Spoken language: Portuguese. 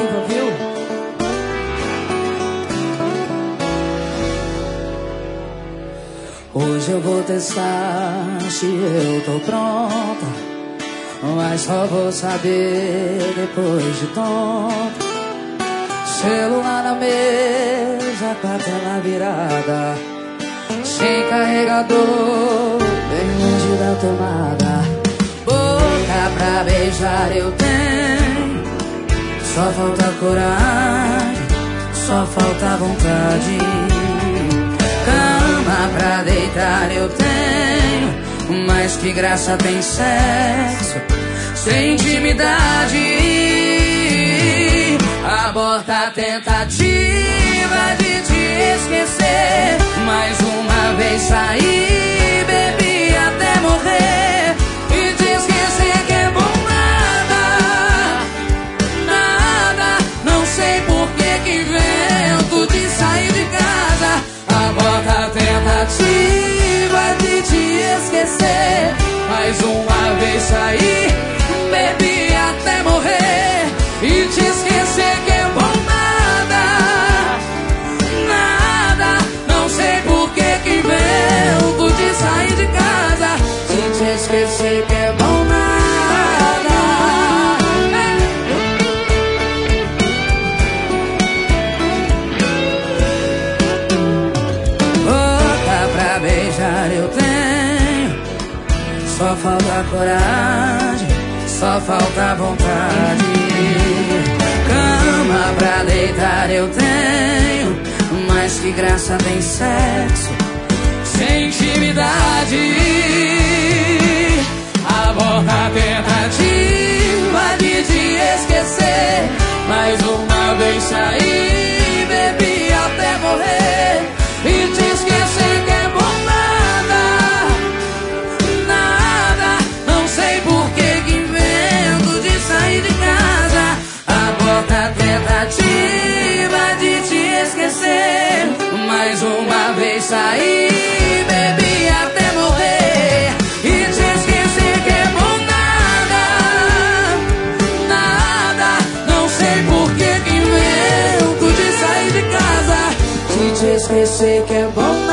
Silva, viu? Hoje eu vou testar se eu tô pronta, mas só vou saber depois de tonta. Celular na mesa com a tela virada, sem carregador, bem longe da tomada. Boca pra beijar eu tenho, só falta coragem, só falta vontade. Cama pra deitar eu tenho, mas que graça tem sexo sem intimidade. Aborta a tentativa de te esquecer. Mais uma vez saí, bebi até morrer, e te esquecer que é bom nada, nada. Não sei por que invento de sair de casa. Aborta a tentativa de te esquecer. Mais uma vez saí, bebi até morrer, e te esquecer que é bom nada, nada. Não sei por que invento de sair de casa. E te esquecer que é bom nada. Boca pra beijar eu tenho, só falta coragem, só falta vontade. Cama pra deitar eu tenho, mas que graça tem sexo sem intimidade. Aborta a tentativa de te esquecer. Mais uma vez saí, bebi até morrer, e te esquecer que é bom nada, nada. Não sei por que invento de sair de casa. Aborta a tentativa de te esquecer. Mais uma vez saí, bebi até morrer, e te esquecer que é bom nada, nada. Não sei por que invento de sair de casa. E te esquecer que é bom nada.